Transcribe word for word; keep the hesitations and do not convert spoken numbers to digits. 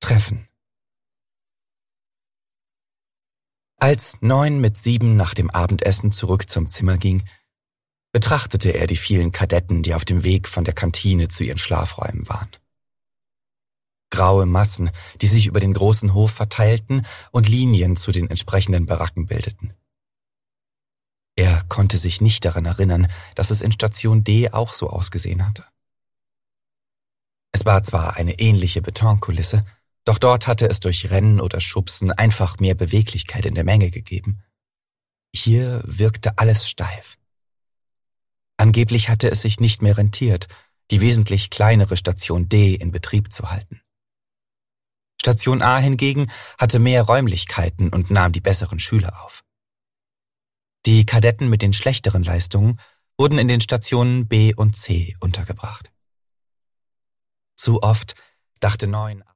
Treffen. Als Neun mit Sieben nach dem Abendessen zurück zum Zimmer ging, betrachtete er die vielen Kadetten, die auf dem Weg von der Kantine zu ihren Schlafräumen waren. Graue Massen, die sich über den großen Hof verteilten und Linien zu den entsprechenden Baracken bildeten. Er konnte sich nicht daran erinnern, dass es in Station D auch so ausgesehen hatte. Es war zwar eine ähnliche Betonkulisse, doch dort hatte es durch Rennen oder Schubsen einfach mehr Beweglichkeit in der Menge gegeben. Hier wirkte alles steif. Angeblich hatte es sich nicht mehr rentiert, die wesentlich kleinere Station D in Betrieb zu halten. Station A hingegen hatte mehr Räumlichkeiten und nahm die besseren Schüler auf. Die Kadetten mit den schlechteren Leistungen wurden in den Stationen B und C untergebracht. Zu oft dachte Neun